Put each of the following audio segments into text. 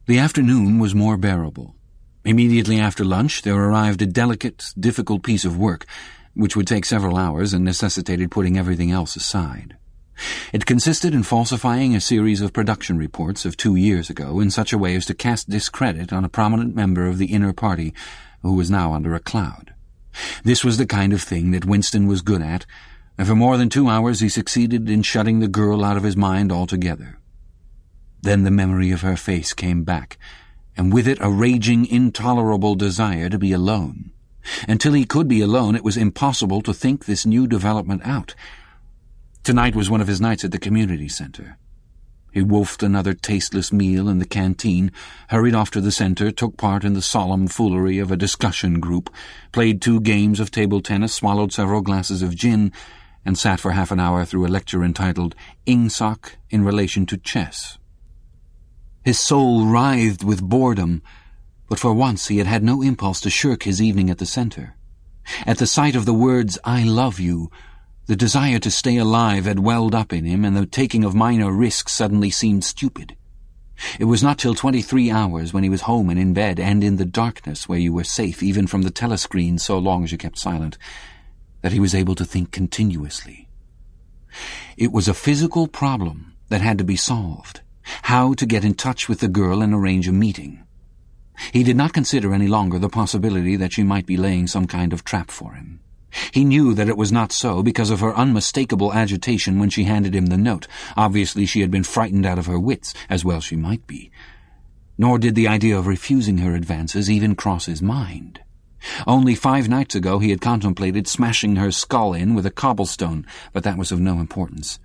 The afternoon was more bearable. Immediately after lunch there arrived a delicate, difficult piece of work, which would take several hours and necessitated putting everything else aside. It consisted in falsifying a series of production reports of 2 years ago in such a way as to cast discredit on a prominent member of the inner party who was now under a cloud. This was the kind of thing that Winston was good at, and for more than 2 hours he succeeded in shutting the girl out of his mind altogether. Then the memory of her face came back, and with it a raging, intolerable desire to be alone. Until he could be alone, it was impossible to think this new development out. Tonight was one of his nights at the community center. He wolfed another tasteless meal in the canteen, hurried off to the center, took part in the solemn foolery of a discussion group, played 2 games of table tennis, swallowed several glasses of gin, and sat for half an hour through a lecture entitled Ingsoc in Relation to Chess. His soul writhed with boredom, but for once he had had no impulse to shirk his evening at the center. At the sight of the words, "I love you," the desire to stay alive had welled up in him, and the taking of minor risks suddenly seemed stupid. It was not till 23 hours, when he was home and in bed, and in the darkness where you were safe even from the telescreen so long as you kept silent, that he was able to think continuously. It was a physical problem that had to be solved: how to get in touch with the girl and arrange a meeting. He did not consider any longer the possibility that she might be laying some kind of trap for him. He knew that it was not so because of her unmistakable agitation when she handed him the note. Obviously she had been frightened out of her wits, as well she might be. Nor did the idea of refusing her advances even cross his mind. Only 5 nights ago he had contemplated smashing her skull in with a cobblestone, but that was of no importance.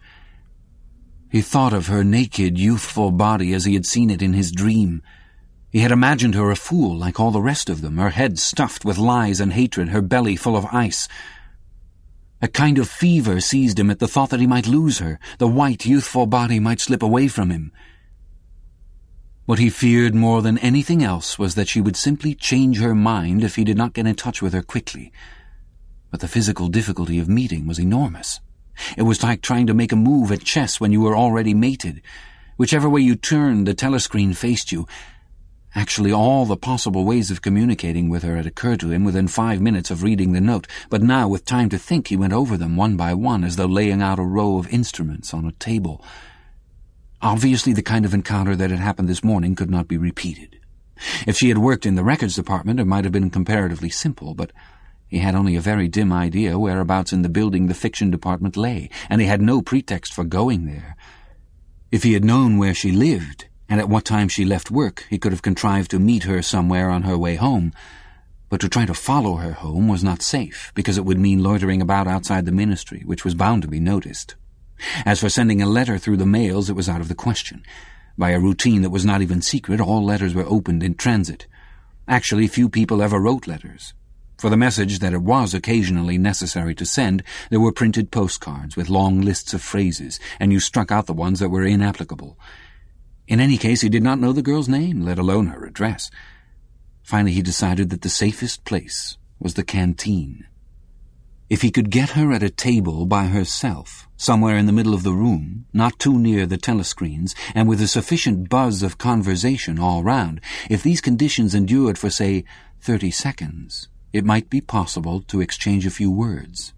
He thought of her naked, youthful body as he had seen it in his dream. He had imagined her a fool like all the rest of them, her head stuffed with lies and hatred, her belly full of ice. A kind of fever seized him at the thought that he might lose her. The white, youthful body might slip away from him. What he feared more than anything else was that she would simply change her mind if he did not get in touch with her quickly. But the physical difficulty of meeting was enormous. It was like trying to make a move at chess when you were already mated. Whichever way you turned, the telescreen faced you. Actually, all the possible ways of communicating with her had occurred to him within 5 minutes of reading the note, but now, with time to think, he went over them one by one as though laying out a row of instruments on a table. Obviously, the kind of encounter that had happened this morning could not be repeated. If she had worked in the records department, it might have been comparatively simple, but he had only a very dim idea whereabouts in the building the fiction department lay, and he had no pretext for going there. If he had known where she lived, and at what time she left work, he could have contrived to meet her somewhere on her way home. But to try to follow her home was not safe, because it would mean loitering about outside the ministry, which was bound to be noticed. As for sending a letter through the mails, it was out of the question. By a routine that was not even secret, all letters were opened in transit. Actually, few people ever wrote letters. For the message that it was occasionally necessary to send, there were printed postcards with long lists of phrases, and you struck out the ones that were inapplicable. In any case, he did not know the girl's name, let alone her address. Finally, he decided that the safest place was the canteen. If he could get her at a table by herself, somewhere in the middle of the room, not too near the telescreens, and with a sufficient buzz of conversation all round, if these conditions endured for, say, 30 seconds, it might be possible to exchange a few words.